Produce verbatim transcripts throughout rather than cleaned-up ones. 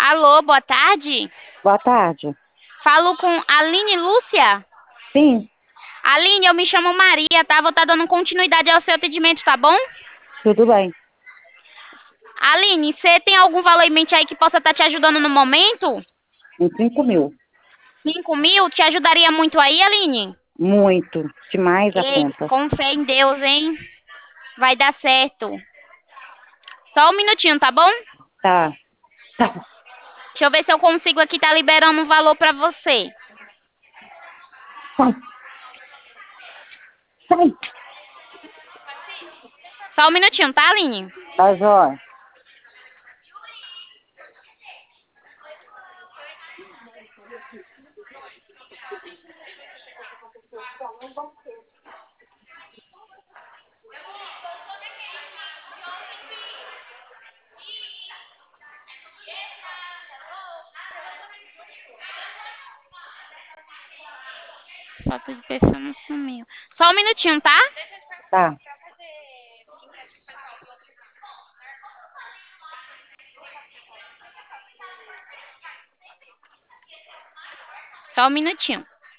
Alô, boa tarde. Boa tarde. Falo com Aline Lúcia. Sim, Aline, eu me chamo Maria, tá? Vou estar dando continuidade ao seu atendimento, tá bom? tudo bem. Aline, você tem algum valor em mente aí que possa estar te ajudando no momento? Em cinco mil. Cinco mil? Te ajudaria muito aí, Aline? Muito. Demais a Ei, conta. com fé em Deus, hein? Vai dar certo. Só um minutinho, tá bom? Tá. Tá. Deixa eu ver se eu consigo aqui tá liberando um valor pra você. Sai. Sai. Só um minutinho, tá, Aline? Tá, jóia. Foto de pessoa não sumiu. Só um minutinho, tá? Tá. Só um minutinho.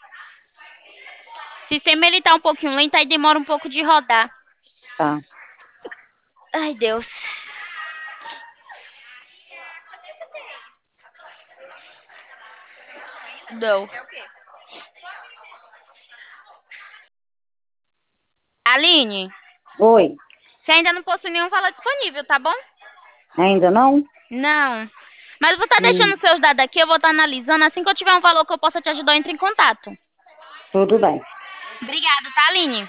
O sistema ele tá um pouquinho lento, aí demora um pouco de rodar. Tá. Ai, Deus. Não. Aline, Oi. você ainda não possui nenhum valor disponível, tá bom? Ainda não? Não. Mas eu vou estar Hum, deixando seus dados aqui, eu vou estar analisando. Assim que eu tiver um valor que eu possa te ajudar, eu entro em contato. tudo bem. Obrigada, tá, Aline?